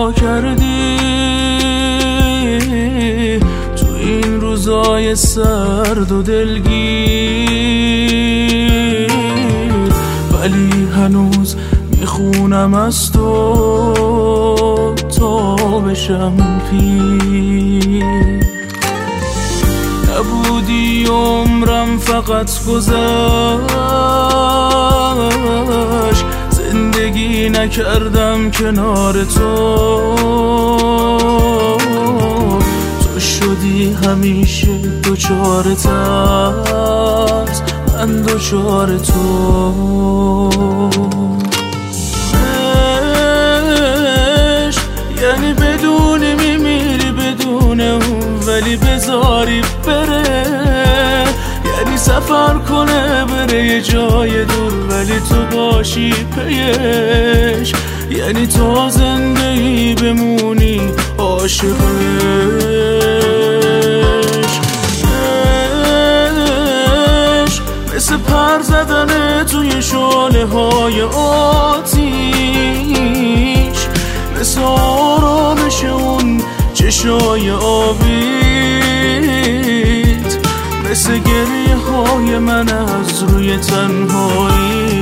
رها کردی تو این روزای سرد و دلگیر، ولی هنوز میخونم از تو تا بشم پیر. نبودی عمرم فقط گذشت، زندگی نکردم کنار تو. تو شدی همیشه دوچار ترس، من دوچار تو. عشق یعنی بدون میمیری بدون اون، ولی بذاری بره. یعنی سفر کنه بره یه جای دور، ولی تو باشی پیش. یعنی تا زندگی بمونی عاشقش. عشق مثل پر زدنه توی شعله های آتیش، مثل آرامش اون چشای آبیت، مثل گریه های من از روی تنهایی.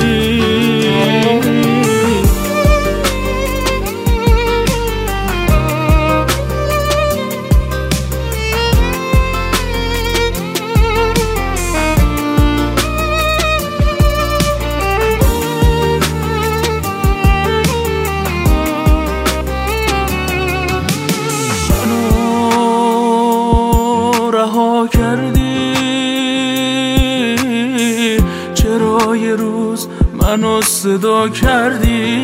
رها کردی چرا یه روز منو صدا کردی؟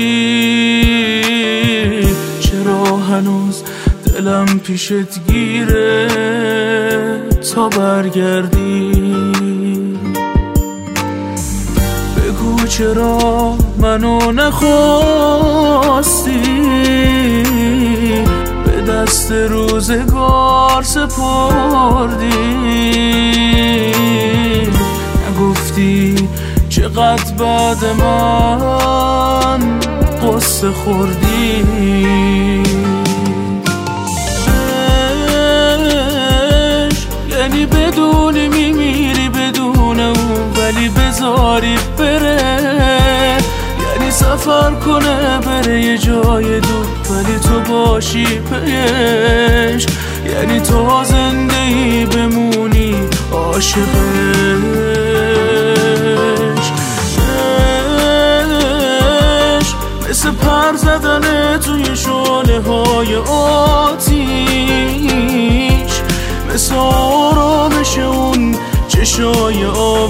چرا هنوز دلم پیشت گیره تا برگردی؟ بگو چرا منو نخواستی دست روزگار سپردی؟ نگفتی چقدر بعد من قصه خوردی؟ عشق یعنی بدونی میمیری بدون اون، ولی بذاری بره. یعنی سفر کنه بره یه جای دور، ولی تو باشی پیش. یعنی تا زندگی بمونی عاشقش. عشق مثل پر زدنه توی شعله های آتیش، مثل آرامش اون چشای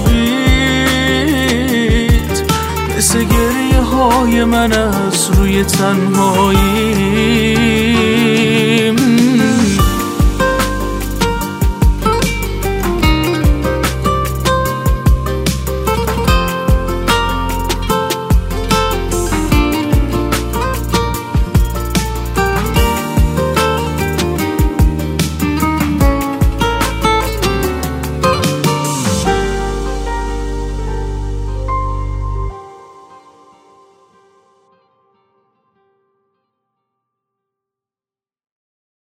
آبیت، مثل گریه های من از روی تنهایی.